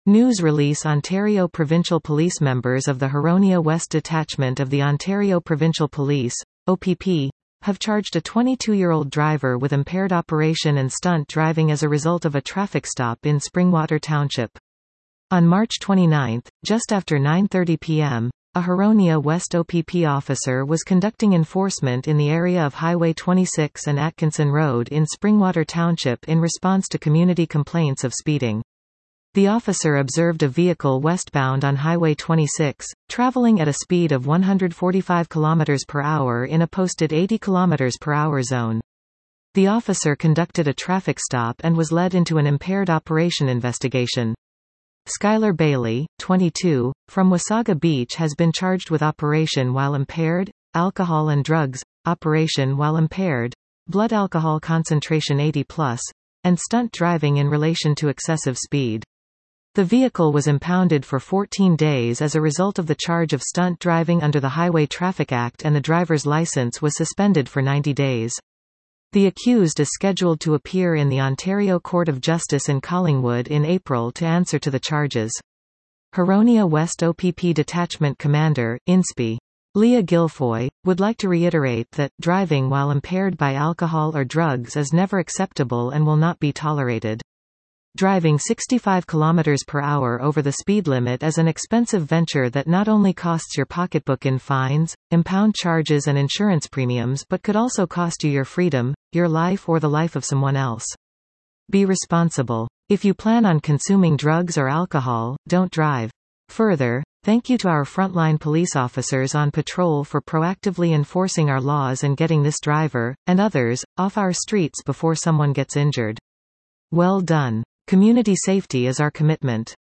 News release Ontario Provincial Police Members of the Huronia West Detachment of the Ontario Provincial Police, OPP, have charged a 22-year-old driver with impaired operation and stunt driving as a result of a traffic stop in Springwater Township. On March 29, just after 9:30 p.m., a Huronia West OPP officer was conducting enforcement in the area of Highway 26 and Atkinson Road in Springwater Township in response to community complaints of speeding. The officer observed a vehicle westbound on Highway 26, traveling at a speed of 145 km per hour in a posted 80 km per hour zone. The officer conducted a traffic stop and was led into an impaired operation investigation. Skylar Bailey, 22, from Wasaga Beach has been charged with operation while impaired, alcohol and drugs, operation while impaired, blood alcohol concentration 80+, and stunt driving in relation to excessive speed. The vehicle was impounded for 14 days as a result of the charge of stunt driving under the Highway Traffic Act, and the driver's license was suspended for 90 days. The accused is scheduled to appear in the Ontario Court of Justice in Collingwood in April to answer to the charges. Huronia West OPP Detachment Commander, INSPI, Leah Guilfoy, would like to reiterate that, driving while impaired by alcohol or drugs is never acceptable and will not be tolerated. Driving 65 km per hour over the speed limit is an expensive venture that not only costs your pocketbook in fines, impound charges and insurance premiums but could also cost you your freedom, your life or the life of someone else. Be responsible. If you plan on consuming drugs or alcohol, don't drive. Further, thank you to our frontline police officers on patrol for proactively enforcing our laws and getting this driver, and others, off our streets before someone gets injured. Well done. Community safety is our commitment.